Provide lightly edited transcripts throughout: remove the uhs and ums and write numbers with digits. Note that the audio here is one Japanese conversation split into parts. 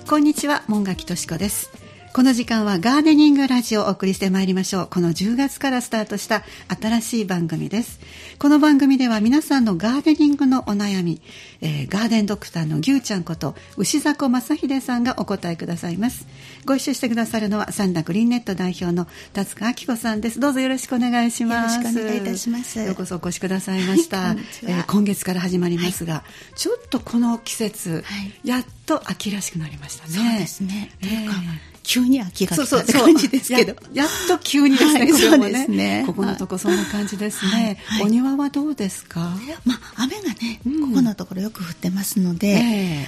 こんにちは、門垣敏子です。この時間はガーデニングラジオをお送りしてまいりましょう。この10月からスタートした新しい番組です。この番組では皆さんのガーデニングのお悩み、ガーデンドクターの牛ちゃんこと牛迫正秀さんがお答えくださいます。ご一緒してくださるのはサンダグリーンネット代表の田塚明子さんです。どうぞよろしくお願いします。 よろしくお願いいたします。 ようこそお越しくださいました。今月から始まりますが、ちょっとこの季節、やっと秋らしくなりましたね。 そうですね。急に秋が来たって感じですけど、 やっと急にですね、これもね、 そうですね、 ここのとこそんな感じですね。お庭はどうですか？ 雨がね、ここのところよく降ってますので、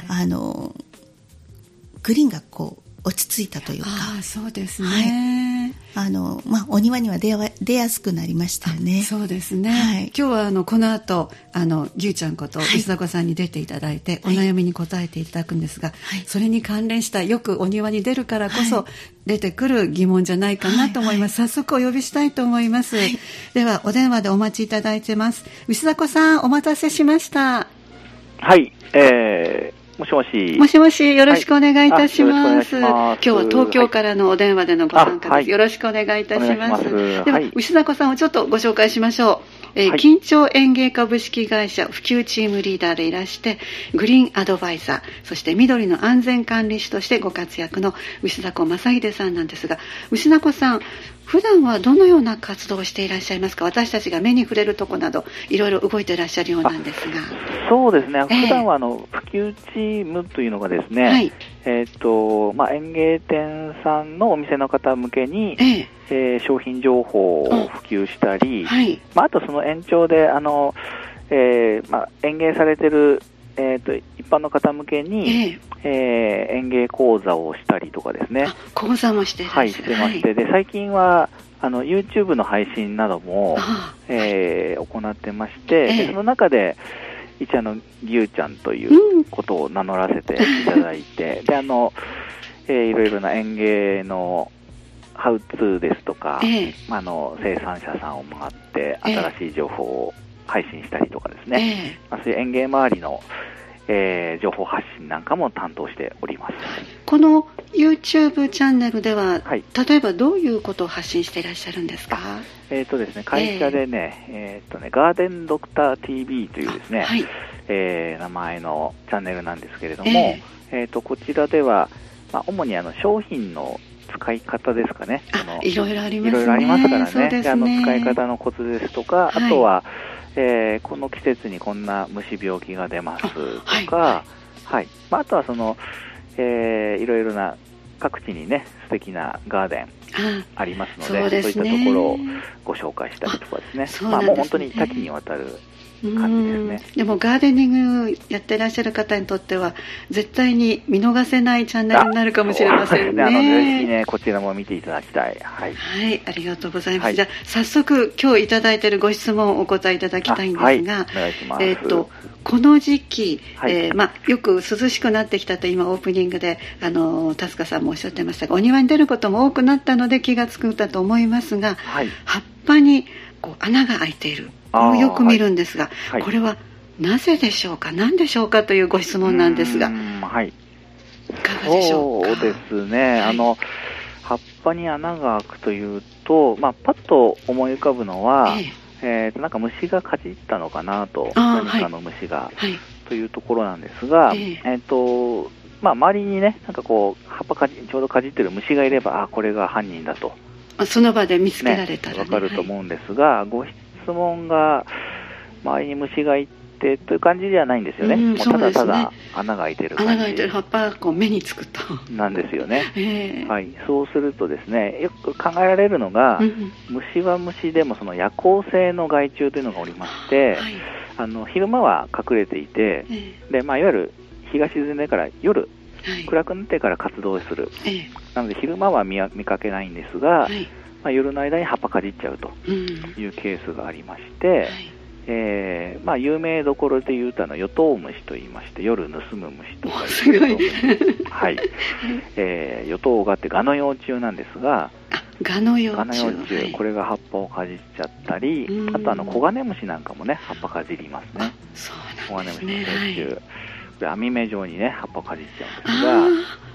グリーンがこう落ち着いたというか。 そうですね。 お庭には出やすくなりましたよね。 そうですね。今日はこの後牛ちゃんこと石迫さんに出ていただいて、お悩みに答えていただくんですが、それに関連したよくお庭に出るからこそ出てくる疑問じゃないかなと思います。早速お呼びしたいと思います。ではお電話でお待ちいただいてます。石迫さん、お待たせしました。 はい、もしもし。 もしもし、よろしくお願いいたします。今日は東京からのお電話でのご参加です。よろしくお願いいたします。では、牛迫さんをちょっとご紹介しましょう。緊張園芸株式会社普及チームリーダーでいらして、グリーンアドバイザー、そして緑の安全管理士としてご活躍の牛迫正秀さんなんですが、牛迫さん、普段はどのような活動をしていらっしゃいますか？私たちが目に触れるとこなどいろいろ動いていらっしゃるようなんですが。 そうですね、普段は普及チームというのがですね、園芸店さんのお店の方向けに、商品情報を普及したり、あとその延長で園芸されてる一般の方向けに、園芸講座をしたりとかですね。 講座もしてらっしゃる。 してまして、で最近はYouTube の配信なども、行ってまして、でその中で一応牛ちゃんということを名乗らせていただいて、でいろいろな園芸のハウツーですとか、生産者さんを回って新しい情報を配信したりとかですね、そういう園芸周りの、情報発信なんかも担当しております。 この YouTube チャンネルでは、例えばどういうことを発信していらっしゃるんですか？ ですね、会社でね、ガーデンドクター TV というですね、名前のチャンネルなんですけれども、こちらでは、主に商品の使い方ですかね。 いろいろありますね。 いろいろありますからね。で使い方のコツですとか、あとは、この季節にこんな虫病気が出ますとか、あとはいろいろな各地にね、素敵なガーデンありますので、そういったところをご紹介したりとかですね。もう本当に多岐にわたる感じですね。 でもガーデニングやってらっしゃる方にとっては絶対に見逃せないチャンネルになるかもしれませんね。 ぜひね、こちらも見ていただきたい。 ありがとうございます。じゃあ早速今日いただいているご質問をお答えいただきたいんですが、 お願いします。 この時期、よく涼しくなってきたと今オープニングで田塚さんもおっしゃってましたが、お庭に出ることも多くなったので気がつくんだと思いますが、葉っぱに穴が開いている、よく見るんですが、これはなぜでしょうか、何でしょうかというご質問なんですが、いかがでしょうか？ そうですね、葉っぱに穴が開くというと、パッと思い浮かぶのは、なんか虫がかじったのかなと、何かの虫が、というところなんですが、周りにね、なんか葉っぱちょうどかじってる虫がいれば、これが犯人だと。 その場で見つけられたらわかると思うんですが、ご質問が周りに虫がいてという感じではないんですよね。もうただただ穴が開いてる感じ。 穴が開いてる葉っぱが目につくと。 なんですよね。そうするとですね、よく考えられるのが、虫は虫でもその夜行性の害虫というのがおりまして、昼間は隠れていて、でいわゆる日が沈んでから夜、暗くなってから活動する。なので昼間は見かけないんですが、夜の間に葉っぱかじっちゃうというケースがありまして、有名どころで言うとヨトウムシと言いまして、夜盗む虫とかいうヨトウガってガの幼虫なんですが、 ガの幼虫、 これが葉っぱをかじっちゃったり、あとコガネムシなんかもね、葉っぱかじりますね。コガネムシの幼虫、これ網目状にね葉っぱをかじっちゃうんですが、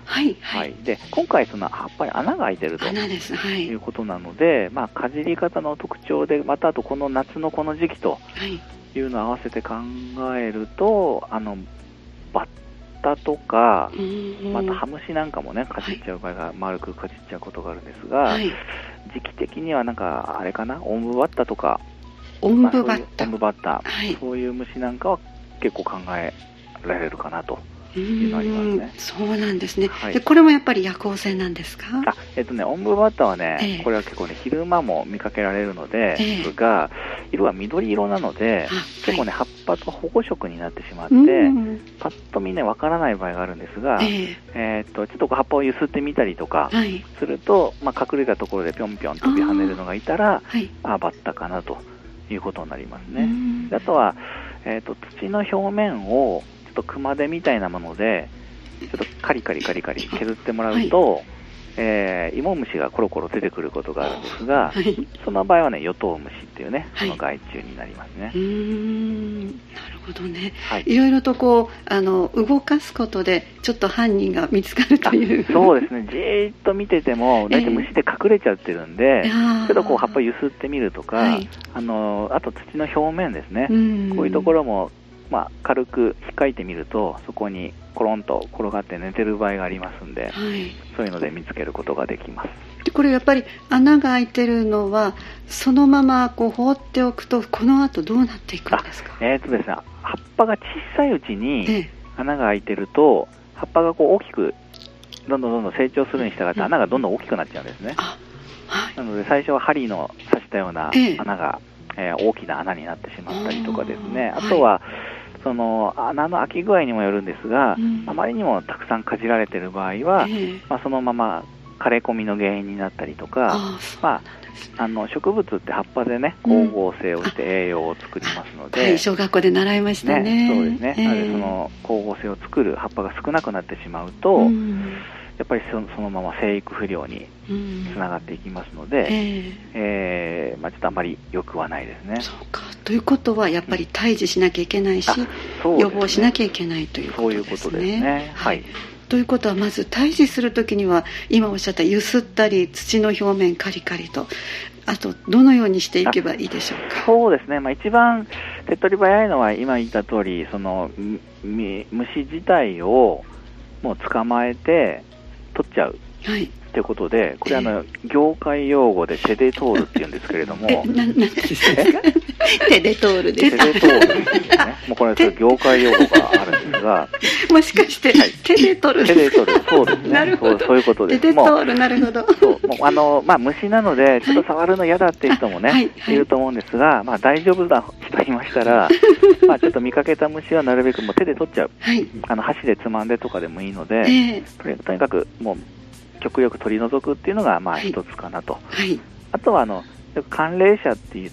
はいはい、 で今回その葉っぱに穴が開いてるということなので、かじり方の特徴でまたあとこの夏のこの時期というのを合わせて考えると、バッタとか、またハムシなんかもねかじっちゃう場合が、丸くかじっちゃうことがあるんですが、時期的にはなんかあれかな、オンブバッタとか、 オンブバッタ、 そういう虫なんかは結構考えられるかなというのがありますね。 そうなんですね。でこれもやっぱり夜行性なんですか？ オンブバッタはね、これは結構ね昼間も見かけられるので、ですが色は緑色なので、結構ね葉っぱと保護色になってしまって、パッと見ねわからない場合があるんですが、ちょっと葉っぱを揺すってみたりとかすると、隠れたところでぴょんぴょん飛び跳ねるのがいたら、バッタかなということになりますね。あとは、土の表面をちょっと熊手みたいなものでちょっとカリカリ削ってもらうと、芋虫がコロコロ出てくることがあるんですが、その場合はねヨトウムシっていうね、その害虫になりますね。 なるほどね。いろいろとこう動かすことでちょっと犯人が見つかるという。 そうですね。じーっと見てても大体虫で隠れちゃってるんで、ちょっとこう葉っぱ揺すってみるとか、あと土の表面ですね。こういうところも軽く引っかいてみると、そこにコロンと転がって寝てる場合がありますんで、そういうので見つけることができます。 でこれやっぱり穴が開いてるのはそのままこう放っておくと、この後どうなっていくんですか？ ですね、葉っぱが小さいうちに穴が開いてると、葉っぱがこう大きくどんどん成長するに従って穴がどんどん大きくなっちゃうんですね。なので最初は針の刺したような穴が、大きな穴になってしまったりとかですね。あとはその穴の開き具合にもよるんですが、あまりにもたくさんかじられている場合は、そのまま枯れ込みの原因になったりとか、植物って葉っぱでね光合成をして栄養を作りますので、 小学校で習いましたね。 そうですね。なのでその光合成を作る葉っぱが少なくなってしまうと、やっぱりそのまま生育不良につながっていきますので、ちょっとあまり良くはないですね。 そうか。ということはやっぱり退治しなきゃいけないし、予防しなきゃいけないということですね。 そういうことですね。 ということはまず退治するときには今おっしゃった揺すったり土の表面カリカリと、あとどのようにしていけばいいでしょうか？ そうですね。一番手っ取り早いのは今言った通り、その虫自体をもう捕まえて取っちゃう。ということで、これ業界用語で手で通るっていうんですけれども、 何ですか？手で通るです。 手で通るですね。もうこれ業界用語があるんですが、 もしかして手で取る？ 手で取る。そうですね。 なるほど。 そういうことです。 手で通る。なるほど。 虫なのでちょっと触るの嫌だっていう人もね、いると思うんですが、大丈夫な人いましたら、ちょっと見かけた虫はなるべくもう手で取っちゃう。箸でつまんでとかでもいいので、とにかくもう極力取り除くっていうのが一つかなと。あとは寒冷車って言って、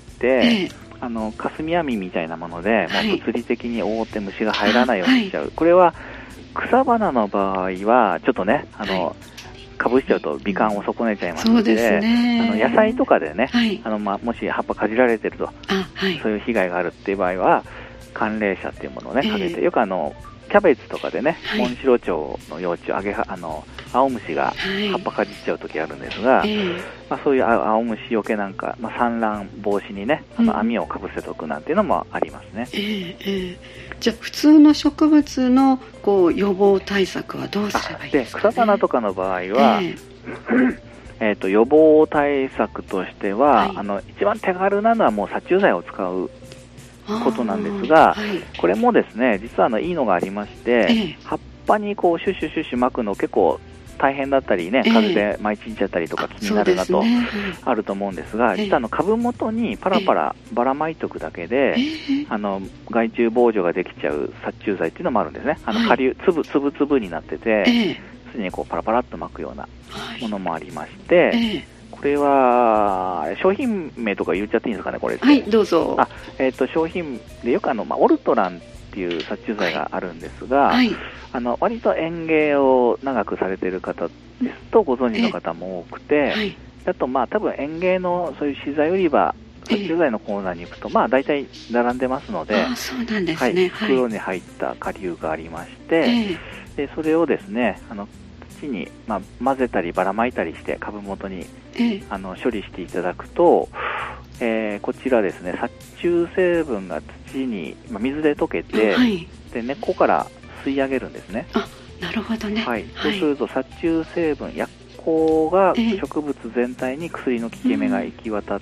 霞網みたいなもので、もう物理的に覆って虫が入らないようにしちゃう。これは草花の場合はちょっとね、かぶしちゃうと美観を損ねちゃいますので、野菜とかでね、もし葉っぱかじられてると、そういう被害があるっていう場合は寒冷車っていうものをねかけて、よくキャベツとかでね、モンシロチョウの幼虫、青虫が葉っぱかじっちゃう時あるんですが、そういう青虫よけなんか、産卵防止にね、網をかぶせておくなんていうのもありますね。 じゃあ普通の植物の予防対策はどうすればいいですかね？ 草花とかの場合は、予防対策としては、一番手軽なのはもう殺虫剤を使うことなんですが、これもですね、実はいいのがありまして、葉っぱにシュッシュシュッシュ巻くの結構大変だったりね、風で舞い散っちゃったりとか気になるなとあると思うんですが、実は株元にパラパラばらまいとくだけで、害虫防除ができちゃう殺虫剤っていうのもあるんですね。顆粒粒になってて、すでにパラパラっと巻くようなものもありまして、これは商品名とか言っちゃっていいんですかね、これ。 どうぞ。 商品でよくオルトランっていう殺虫剤があるんですが、割と園芸を長くされている方ですとご存知の方も多くて、あと多分園芸のそういう資材売り場、殺虫剤のコーナーに行くと大体並んでますので、 袋に入った顆粒がありまして、でそれをですねちに、混ぜたりばらまいたりして株元に、処理していただくと、こちらですね、殺虫成分が土に、水で溶けて、で根っこから吸い上げるんですね。 なるほどね。 そうすると殺虫成分、薬効が植物全体に薬の効き目が行き渡って、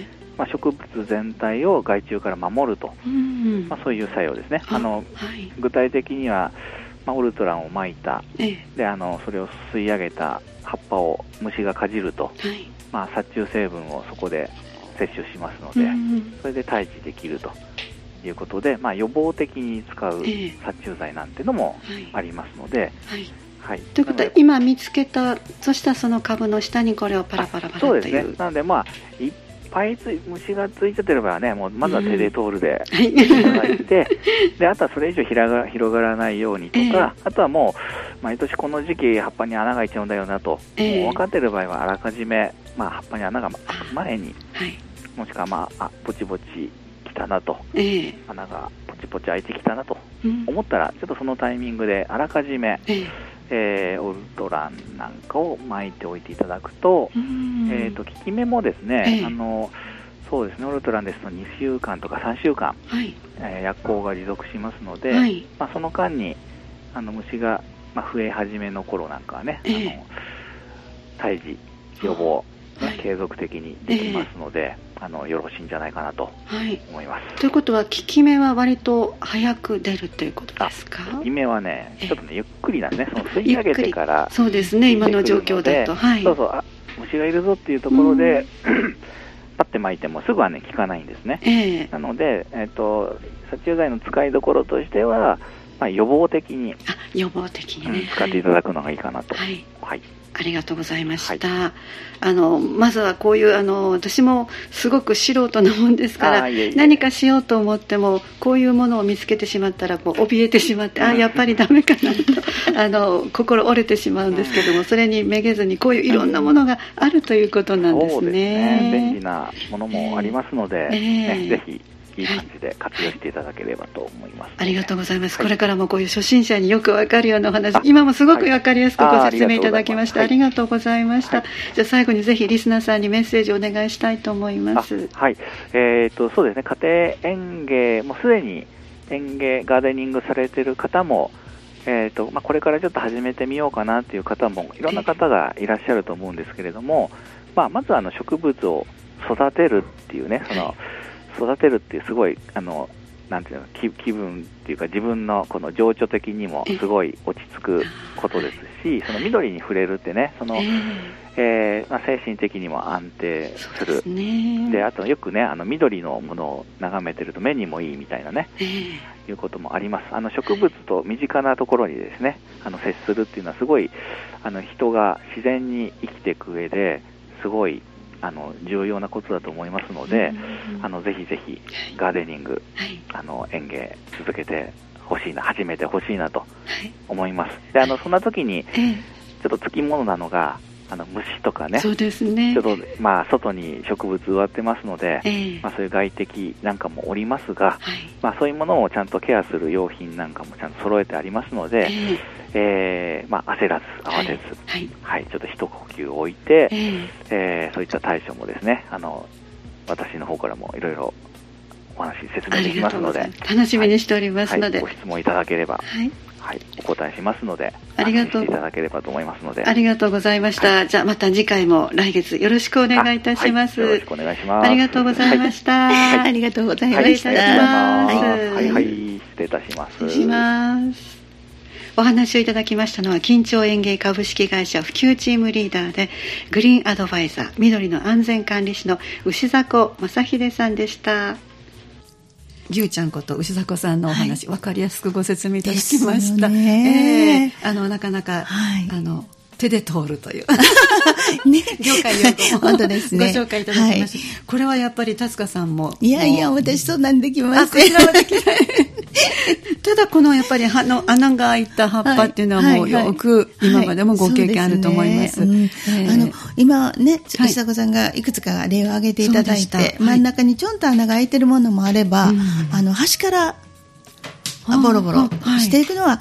植物全体を害虫から守ると、そういう作用ですね。具体的には、オルトランをまいた、でそれを吸い上げた葉っぱを虫がかじると、殺虫成分をそこで摂取しますので、それで退治できるということで、予防的に使う殺虫剤なんてのもありますので、 ということは今見つけた、そしたらその株の下にこれをパラパラパラという。 そうですね。なのでいっぱい虫がついちゃってればね、もうまずは手で通るでいただいて、であとはそれ以上広がらないようにとか、あとはもう毎年この時期葉っぱに穴が開いちゃうんだよなと、もう分かっている場合はあらかじめ、葉っぱに穴が開く前に、もしくはぼちぼち来たなと、穴がポチポチ開いてきたなと思ったら、ちょっとそのタイミングであらかじめ、オルトランなんかを巻いておいていただくと、効き目もですね、そうですね、オルトランですと2週間とか3週間、薬効が持続しますので、その間に虫が、増え始めの頃なんかはね、退治予防、継続的にできますので、よろしいんじゃないかなと思います。 ということは、効き目は割と早く出るということですか？ 効き目はね、ちょっとね、ゆっくりなんですね。その吸い上げてから、 そうですね、今の状況だと、 虫がいるぞっていうところで、パッて巻いてもすぐはね、効かないんですね。なので、殺虫剤の使いどころとしては、予防的に使っていただくのがいいかなと。 ありがとうございました。まずはこういう私もすごく素人なもんですから、何かしようと思ってもこういうものを見つけてしまったら怯えてしまって、やっぱりダメかなと心折れてしまうんですけども、それにめげずにこういういろんなものがあるということなんですね。 そうですね。便利なものもありますので、ぜひいい感じで活用していただければと思います。 ありがとうございます。これからもこういう初心者によくわかるようなお話、今もすごくわかりやすくご説明いただきまして、ありがとうございました。じゃあ最後にぜひリスナーさんにメッセージをお願いしたいと思います。 そうですね。家庭園芸もすでに園芸ガーデニングされている方も、これからちょっと始めてみようかなという方もいろんな方がいらっしゃると思うんですけれども、まず植物を育てるっていうね、育てるっていうすごいなんていうの、気分っていうか自分のこの情緒的にもすごい落ち着くことですし、その緑に触れるってね、精神的にも安定する。で、あとよくね、緑のものを眺めてると目にもいいみたいなね、いうこともあります。植物と身近なところにですね、接するっていうのはすごい人が自然に生きていく上ですごい重要なことだと思いますので、ぜひぜひガーデニング、園芸続けてほしいな、始めてほしいなと思います。で、そんな時にちょっとつきものなのが虫とかね、 そうですね、 ちょっと外に植物植わってますので、そういう外敵なんかもおりますが、そういうものをちゃんとケアする用品なんかもちゃんと揃えてありますので、焦らず慌てず、ちょっと一呼吸置いて、そういった対処もですね、私の方からもいろいろお話説明できますので、 楽しみにしておりますので、 ご質問いただければ、お答えしますので、 ありがとうしていただければと思いますので、 ありがとうございました。じゃあまた次回も来月よろしくお願いいたします。 よろしくお願いします。 ありがとうございました。 ありがとうございました。 失礼いたします。 失礼します。お話をいただきましたのは、金蝶園芸株式会社普及チームリーダーでグリーンアドバイザー緑の安全管理士の牛迫正秀さんでした。牛ちゃんこと牛迫さんのお話、分かりやすくご説明いただきました。なかなか、手で通るという業界用語もご紹介いただきました。これはやっぱり達香さんも、 いや私そんなんできません。 こちらはできないただこのやっぱり穴が開いた葉っぱっていうのはもうよく今までもご経験あると思います。 今ね、牛迫さんがいくつか例を挙げていただいて、真ん中にちょんと穴が開いてるものもあれば、端からボロボロしていくのは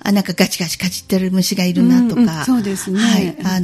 なんかガチガチかじってる虫がいるなとか、 そうですね。 はい、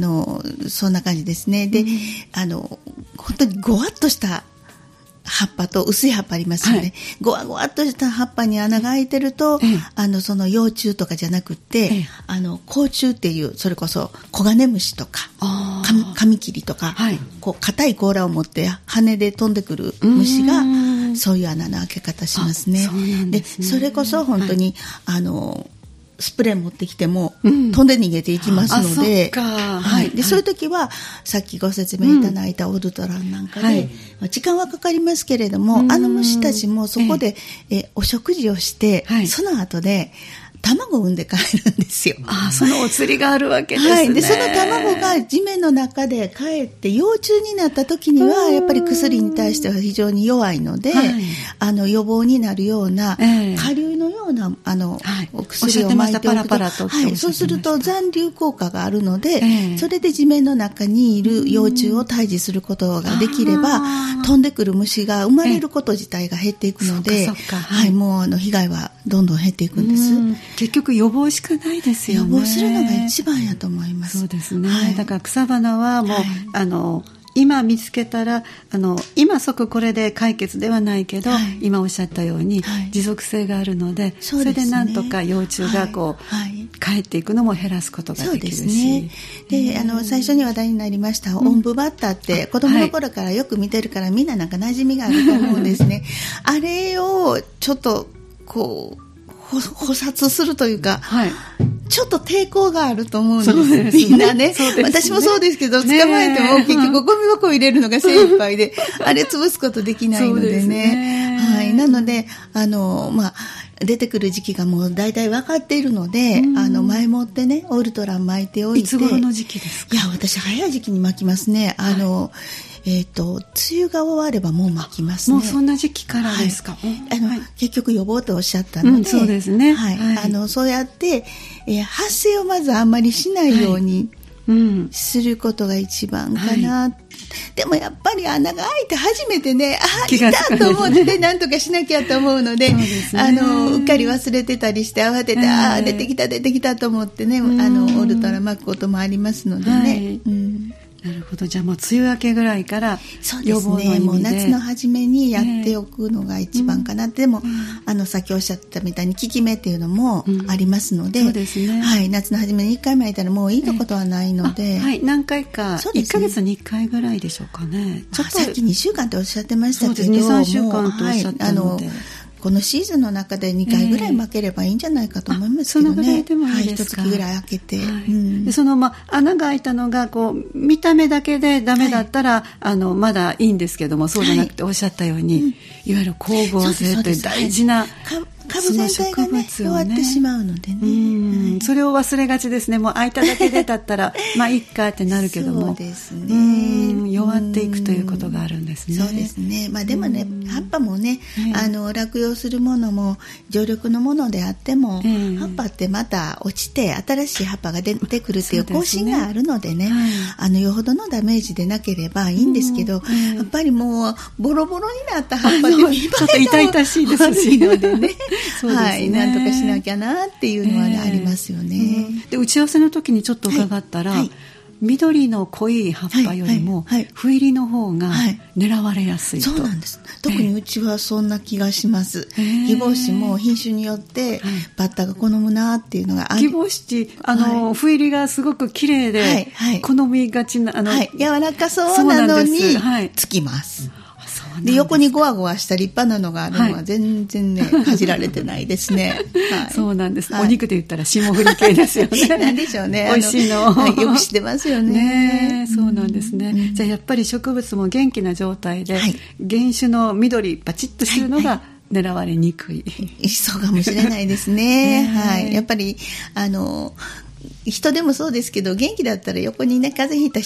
そんな感じですね。で、本当にごわっとした葉っぱと薄い葉っぱありますよね。ごわごわっとした葉っぱに穴が開いてると、その幼虫とかじゃなくて、甲虫っていう、それこそコガネムシとか、カミキリとか、こう硬い甲羅を持って羽で飛んでくる虫が、そういう穴の開け方しますね。で、それこそ本当に、スプレー持ってきても、飛んで逃げていきますので、でそういう時はさっきご説明いただいたオルトランなんかで、時間はかかりますけれども、虫たちもそこで、お食事をして、その後で卵を産んで帰るんですよ。 そのお釣りがあるわけですね。 でその卵が地面の中で帰って幼虫になった時にはやっぱり薬に対しては非常に弱いので、予防になるような、下流のようなお薬を撒いておくと、そうすると残留効果があるので、それで地面の中にいる幼虫を退治することができれば、飛んでくる虫が生まれること自体が減っていくので、もう被害はどんどん減っていくんです。 結局予防しかないですよね。 予防するのが一番やと思います。 そうですね。だから草花はもう、今見つけたら今即これで解決ではないけど、今おっしゃったように、持続性があるので、それでなんとか幼虫が帰っていくのも減らすことができるし、そうですね。 で最初に話題になりましたおんぶバッタって子供の頃からよく見てるから、みんななんか馴染みがあると思うんですね。あれをちょっとこう捕殺するというか、ちょっと抵抗があると思うんです。みんなね。私もそうですけど、捕まえても結局ゴミ箱を入れるのが精一杯で、あれ潰すことできないのでね。なので、出てくる時期がもう大体分かっているので、前もってね、オルトラン巻いておいて。 いつ頃の時期ですか？ いや、私早い時期に巻きますね。梅雨が終わればもう巻きますね。 もうそんな時期からですか？ 結局予防とおっしゃったので、 そうですね。 そうやって、発生をまずあんまりしないようにすることが一番かな。でもやっぱり穴が開いて初めてね、いたと思って何とかしなきゃと思うので、うっかり忘れてたりして慌てて、出てきたと思ってね、オルトラ巻くこともありますのでね。 なるほど。じゃあもう梅雨明けぐらいから予防の意味で、 もう夏の初めにやっておくのが一番かな。でもさっきおっしゃったみたいに効き目っていうのもありますので、夏の初めに1回巻いたらもういいとことはないので、 何回か、1ヶ月に1回ぐらいでしょうかね。 ちょっとさっき2週間っておっしゃってましたけど、 2、3週間とおっしゃったので、 このシーズンの中で2回ぐらい巻ければいいんじゃないかと思いますけどね。 そのぐらいでもいいですか？ 1月ぐらい開けて。 でその穴が開いたのが見た目だけでダメだったら、まだいいんですけども、そうじゃなくておっしゃったように、いわゆる光合成という大事な株全体がね弱ってしまうのでね、 それを忘れがちですね。もう開いただけでだったらまあいいかってなるけども、 そうですね、 弱っていくということがあるんですね。 そうですね。でもね、葉っぱもね、落葉するものも常緑のものであっても、葉っぱってまた落ちて新しい葉っぱが出てくるっていう更新があるのでね、よほどのダメージでなければいいんですけど、やっぱりもうボロボロになった葉っぱって見栄えちょっと痛々しいですしのでねなんとかしなきゃなっていうのは、ありますよね。 で打ち合わせの時にちょっと伺ったら、緑の濃い葉っぱよりも斑入りの方が狙われやすいと。 そうなんです。特にうちはそんな気がします。ギボウシも品種によってバッタが好むなっていうのがある。 ギボウシ斑入りがすごく綺麗で好みがちな柔らかそうなのにつきます。で横にゴワゴワした立派なのがあるのは全然ね、かじられてないですね。 そうなんです。お肉で言ったら霜降り系ですよね。 なんでしょうね。 美味しいの。 よく知ってますよね。 そうなんですね。じゃあやっぱり植物も元気な状態で、原種の緑バチッとしてるのが狙われにくい。 そうかもしれないですね。やっぱり人でもそうですけど、元気だったら横にね風邪ひいた人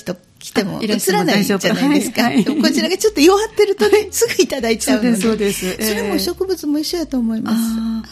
来ても映らないじゃないですか。はい、こちらがちょっと弱ってるとね、すぐいただいちゃうので。 そうです。 それも植物も一緒だと思います。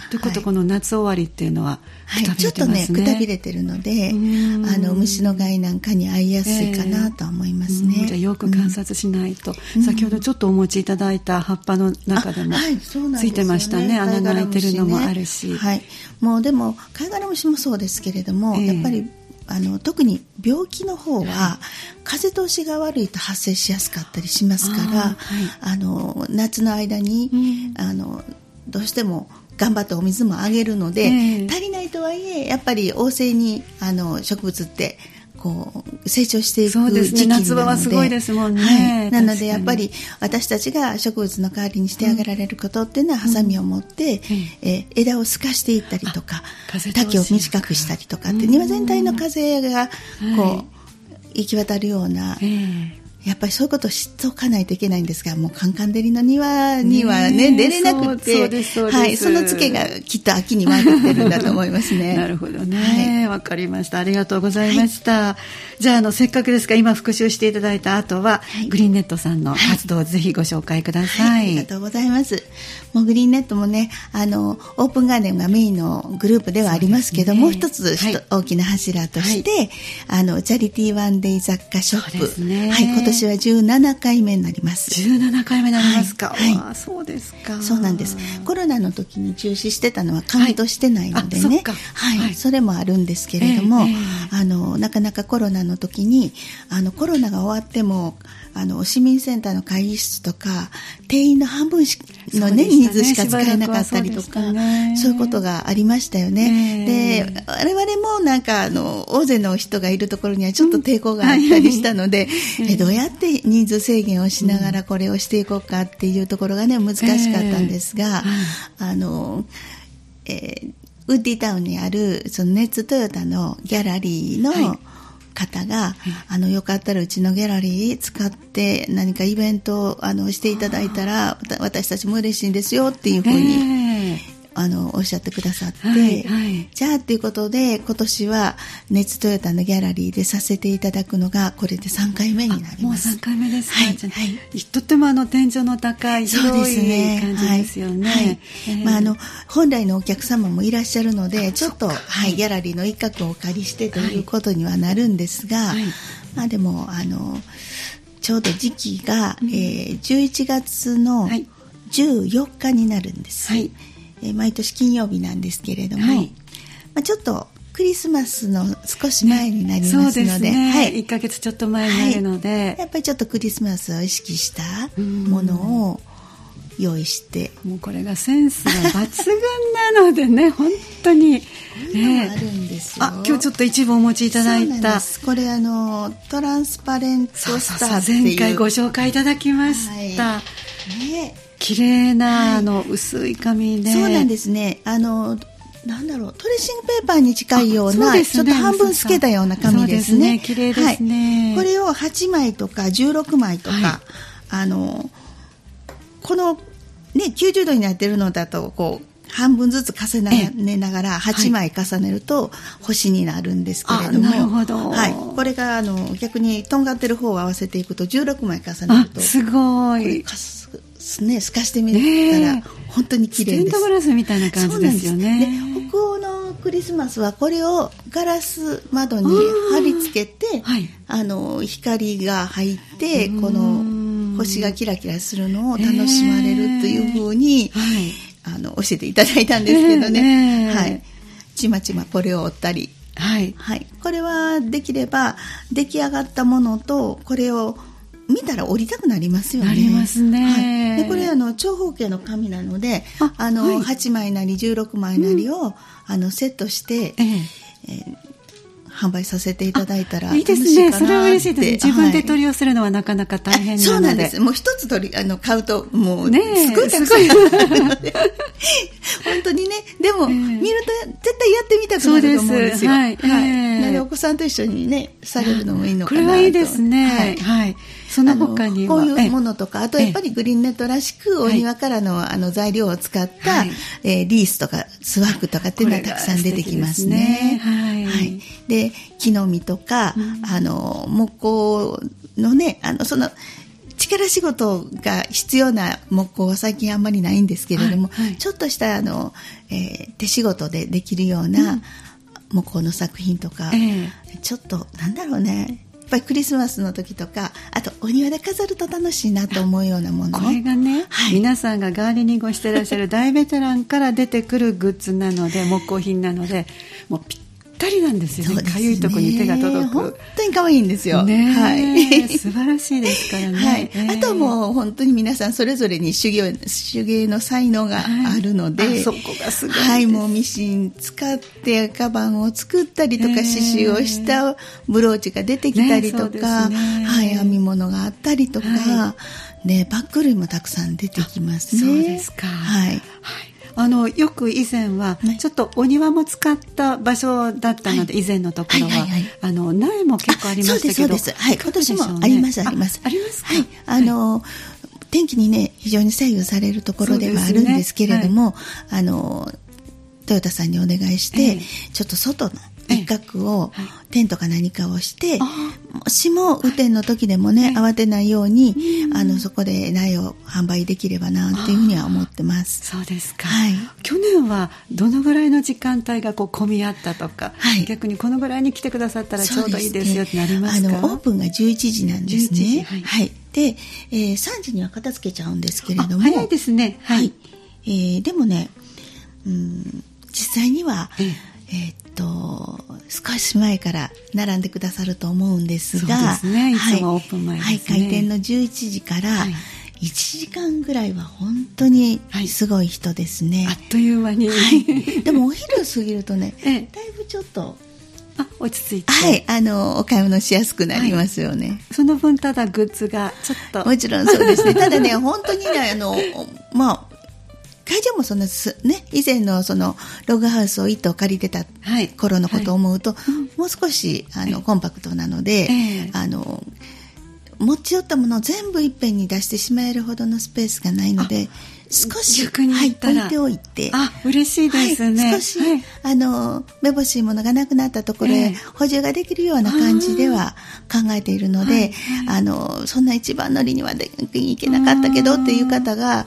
ということは、この夏終わりっていうのはちょっとね、くたびれてるので、虫の害なんかに合いやすいかなと思いますね。 じゃあよく観察しないと、先ほどちょっとお持ちいただいた葉っぱの中でもついてましたね。穴が開いてるのもあるし。 はい。もうでも貝殻虫もそうですけれども、やっぱり特に病気の方は風通しが悪いと発生しやすかったりしますから、夏の間に、どうしても頑張ってお水もあげるので、足りないとはいえやっぱり旺盛に植物ってこう成長していく時期なので、そうですね、 夏場はすごいですもんね。 はい、なのでやっぱり私たちが植物の代わりにしてあげられることっていうのは、ハサミを持って、枝を透かしていったりとか、丈を短くしたりとかって、庭全体の風がこう行き渡るような、やっぱりそういうことを知っておかないといけないんですが、もうカンカン照りの庭にはね、出れなくて、はい、そのツケがきっと秋に回ってきてるんだと思いますね。 なるほどね。わかりました。ありがとうございました。じゃあ、せっかくですから、今復習していただいた後は、グリーンネットさんの活動をぜひご紹介ください。 ありがとうございます。もうグリーンネットもね、オープンガーデンがメインのグループではありますけど、もう一つ、大きな柱として、チャリティーワンデイ雑貨ショップ。はい、今年は17回目になります。 17回目になりますか。はい、そうですか。 そうなんです。コロナの時に中止してたのはカウントしてないのでね。はい、それもあるんですけれども、なかなかコロナの時に、コロナが終わっても、市民センターの会議室とか定員の半分の、ね、人数しか使えなかったりとか、そういうことがありましたよね。で、我々もなんか大勢の人がいるところにはちょっと抵抗があったりしたので、どうやって人数制限をしながらこれをしていこうかっていうところがね、難しかったんですが、ウッディタウンにあるそのネッツトヨタのギャラリーの、方が、よかったらうちのギャラリー使って何かイベントをしていただいたら私たちも嬉しいんですよっていうふうにおっしゃってくださって、じゃあということで今年はネッツトヨタのギャラリーでさせていただくのがこれで3回目になります。 もう3回目ですか。とっても天井の高い広い感じですよね。 本来のお客様もいらっしゃるのでちょっと、ギャラリーの一角をお借りしてということにはなるんですが、でもちょうど時期が、11月の14日になるんです。毎年金曜日なんですけれども、ちょっとクリスマスの少し前になりますので、 そうですね、1ヶ月ちょっと前になるので、 やっぱりちょっとクリスマスを意識したものを用意して、 もうこれがセンスが抜群なのでね本当にこういうのがあるんですよ。 今日ちょっと一部お持ちいただいた、 これトランスパレントスターっていう、 前回ご紹介いただきました、綺麗な薄い紙で、 そうなんですね。なんだろう、トレーシングペーパーに近いような、ちょっと半分透けたような紙ですね。 綺麗ですね。 これを8枚とか16枚とか、このね90度になってるのだとこう半分ずつ重ねながら8枚重ねると星になるんですけれども、 なるほど。 これが逆にとんがってる方を合わせていくと16枚重ねるとすごい透かしてみたら本当に綺麗です。 ステンドグラスみたいな感じですよね。 北欧のクリスマスはこれをガラス窓に貼り付けて、光が入ってこの星がキラキラするのを楽しまれるというふうに、教えていただいたんですけどね、ちまちまこれを折ったり、これはできれば出来上がったものとこれを見たら折りたくなりますよね。 なりますね。 でこれ長方形の紙なので8枚なり16枚なりを、セットして、販売させていただいたらいいですね。それは嬉しいです。自分で取り寄せるのはなかなか大変なので、 そうなんです。もう一つ買うともうすごいたくさんあるので本当にね。でも、見ると絶対やってみたくなると思うんですよ。なのでお子さんと一緒にねされるのもいいのかなと。 これはいいですね。その他にはこういうものとか、あとやっぱりグリーンネットらしくお庭からの材料を使った、リースとかスワッグとかっていうのはたくさん出てきますね。でで木の実とか、木工のねその力仕事が必要な木工は最近あんまりないんですけれども、ちょっとした手仕事でできるような木工の作品とか、ちょっとなんだろうね、やっぱりクリスマスの時とか、あとお庭で飾ると楽しいなと思うようなもの、 これがね、皆さんがガーデニングをしてらっしゃる大ベテランから出てくるグッズなので、木工品なので、もうぴったりなんですよね。かゆいとこに手が届く。 本当に可愛いんですよ。 素晴らしいですからね。 あともう本当に皆さんそれぞれに手芸の才能があるので、 そこがすごいです。 もうミシン使ってカバンを作ったりとか、刺繍をしたブローチが出てきたりとか、編み物があったりとか、バッグ類もたくさん出てきますね。 そうですか。よく以前はちょっとお庭も使った場所だったので、以前のところは苗も結構ありましたけど、 そうです。今年もあります。ありますか。天気にね非常に左右されるところではあるんですけれども、トヨタさんにお願いして、ちょっと外の一角をテントか何かをして、もしも雨天の時でもね、慌てないようにそこで苗を販売できればなっていうふうには思ってます。 そうですか。去年はどのぐらいの時間帯が混み合ったとか、逆にこのぐらいに来てくださったらちょうどいいですよってなりますか？ オープンが11時なんですね。で、3時には片付けちゃうんですけれども、 早いですね。 でもね、実際には少し前から並んでくださると思うんですが、 そうですね、いつもオープン前ですね。 開店の11時から1時間ぐらいは本当にすごい人ですね。 あっという間に。 でもお昼を過ぎるとね、だいぶちょっと落ち着いて、 お買い物しやすくなりますよね。 その分ただグッズがちょっともちろんそうですね。ただね、本当にね会場もその以前のそのログハウスを1棟借りてた頃のことを思うと、もう少しコンパクトなので、持ち寄ったものを全部いっぺんに出してしまえるほどのスペースがないので、少し置いておいて、 嬉しいですね。 少しめぼしいものがなくなったところへ補充ができるような感じでは考えているので、そんな一番乗りには行けなかったけどっていう方が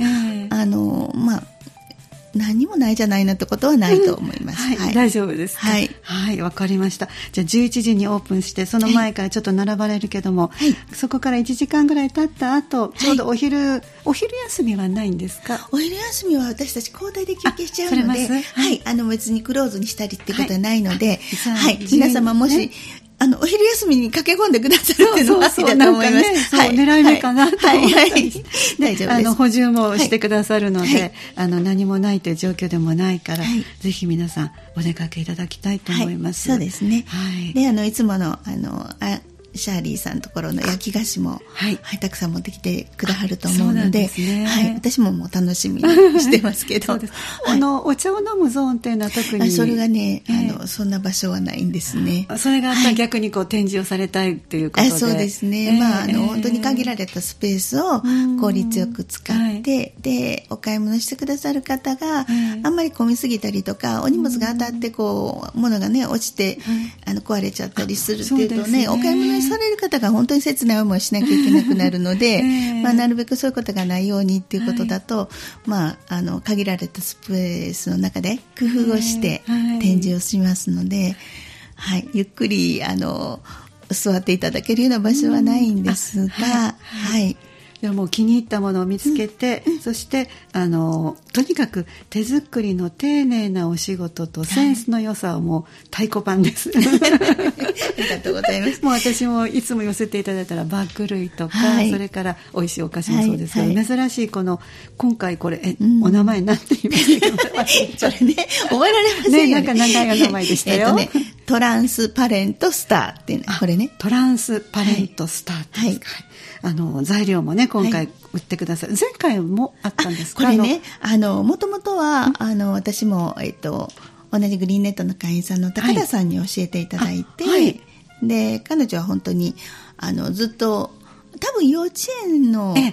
何もないじゃないなってことはないと思います。 大丈夫ですか。わかりました。じゃあ11時にオープンして、その前からちょっと並ばれるけども、そこから1時間ぐらい経った後、ちょうどお昼休みはないんですか？ お昼休みは私たち交代で休憩しちゃうので、別にクローズにしたりってことはないので、皆様もしお昼休みに駆け込んでくださるっていうのはありだと思います。 狙い目かなと思ったりして、 大丈夫です。 補充もしてくださるので、何もないという状況でもないから、ぜひ皆さんお出かけいただきたいと思います。 そうですね。で、いつものシャーリーさんのところの焼き菓子も、たくさん持ってきてくだはると思うので、私ももう楽しみにしてますけど、 お茶を飲むゾーンっていうのは特にそれがね、そんな場所はないんですね。 それが逆に展示をされたいということで。 そうですね。本当に限られたスペースを効率よく使って、でお買い物してくださる方があんまり混みすぎたりとか、お荷物が当たって物がね落ちて壊れちゃったりするっていうとね、お買い物される方が本当に切ない思いしなきゃいけなくなるので、なるべくそういうことがないようにっていうことだと、限られたスペースの中で工夫をして展示をしますので、ゆっくり座っていただけるような場所はないんですが、 でも気に入ったものを見つけて、そしてとにかく手作りの丁寧なお仕事とセンスの良さはもう太鼓判です。 ありがとうございます。 もう私もいつも寄せていただいたらバッグ類とか、それから美味しいお菓子もそうですけど、珍しい今回これお名前なんて言いましたけど、 それね覚えられませんよね。 なんか長いお名前でしたよ。 トランスパレントスターってこれね。 トランスパレントスターってですか。材料もね今回売ってくださる、前回もあったんですか？ これねもともとは私も同じグリーンネットの会員さんの高田さんに教えていただいて、で彼女は本当にずっと多分幼稚園の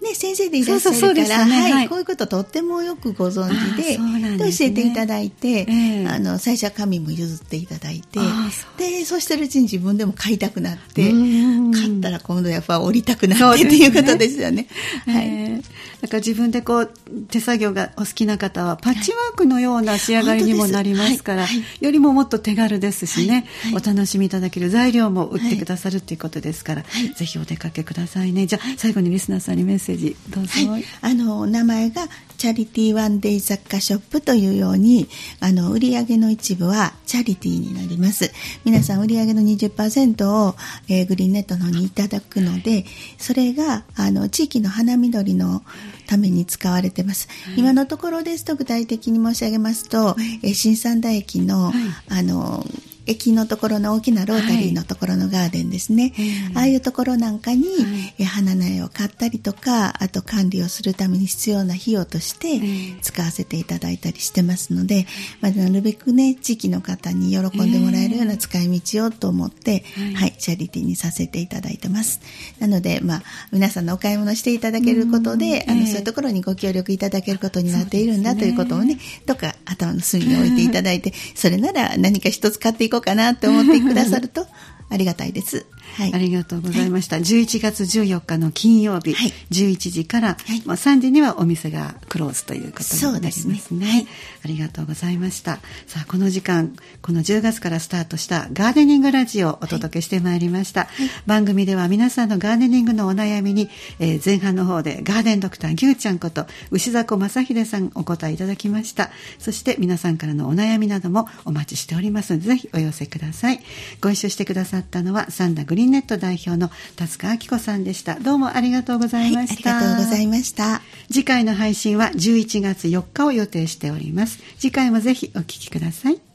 ね、先生でいらっしゃるから、はい、こういうこととってもよくご存知で、教えていただいて、最初は紙も譲っていただいて、で、そうしてるうちに自分でも買いたくなって、買ったら今度やっぱ折りたくなってっていうことですよね。はい。 だから自分でこう手作業がお好きな方はパッチワークのような仕上がりにもなりますから、よりももっと手軽ですしね、お楽しみいただける材料も売ってくださるということですから、ぜひお出かけくださいね。じゃあ最後にリスナーさんにメッセージどうぞ。 名前がチャリティーワンデイ雑貨ショップというように、売上の一部はチャリティーになります。皆さん売上の 20% を、グリーンネットの方にいただくので、それが地域の花緑のために使われています。今のところですと具体的に申し上げますと、新三田駅の、駅のところの大きなロータリーのところのガーデンですね、ああいうところなんかに、花苗を買ったりとか、あと管理をするために必要な費用として使わせていただいたりしてますので、なるべくね、地域の方に喜んでもらえるような使い道をと思って、チャリティーにさせていただいてます。なので、皆さんのお買い物していただけることで、そういうところにご協力いただけることになっているんだということをね、どっか頭の隅に置いていただいて、それなら何か一つ買っていこうかなと思ってくださるとありがたいです。 はい、ありがとうございました。11月14日の金曜日、11時から、3時にはお店がクローズということになりますね。ありがとうございました。さあ、この時間、この10月からスタートしたガーデニングラジオをお届けしてまいりました。番組では皆さんのガーデニングのお悩みに、前半の方でガーデンドクター牛ちゃんこと牛迫正秀さんお答えいただきました。そして皆さんからのお悩みなどもお待ちしておりますので、ぜひお寄せください。ご一緒してくださったのは三田グリーンネット代表の田塚明子さんでした。どうもありがとうございました。 ありがとうございました。 次回の配信は11月4日を予定しております。次回もぜひお聞きください。